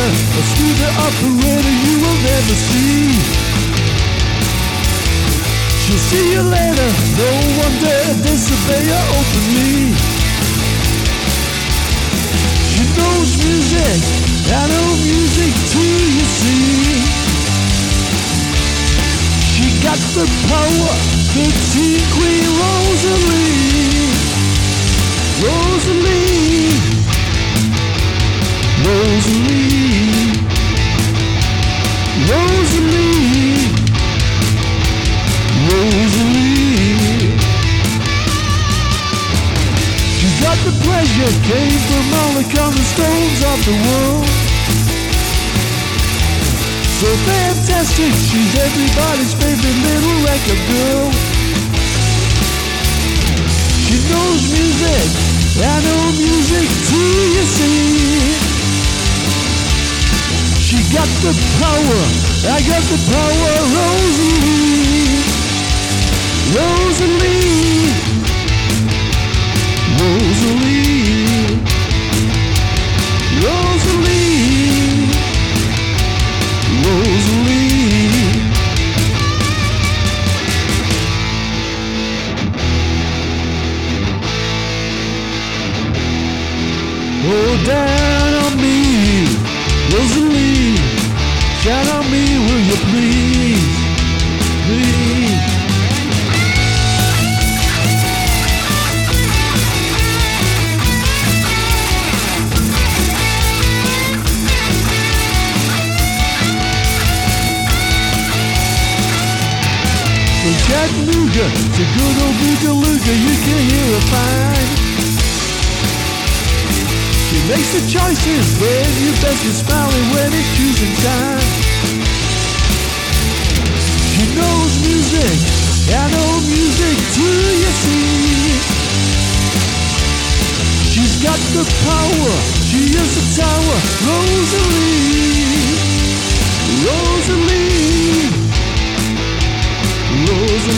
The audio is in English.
operator, a smoother operator you will never see. She'll see you later, no wonder disobey her openly. She knows music, I know music too, you see. She got the power, the teen queen Rosalie. Rosalie, Rosalie, Rosalie, Rosalie. She got the pleasure, came from all the cornerstones of the world. So fantastic, she's everybody's favorite little record girl. She knows music, I know music too, you see. She got the power, I got the power, Rosalie. Rosalie, Rosalie, Rosalie, Rosalie. Oh, down on me, Rosalie, shine on me, will you please, please. From Chattanooga to good old Boogalooga, you can hear her fine. She makes the choices when you best be smiling when it's choosing time. She knows music, I know music too, you see. She's got the power, she is the tower, Rosalie, Rosalie, Rosalie.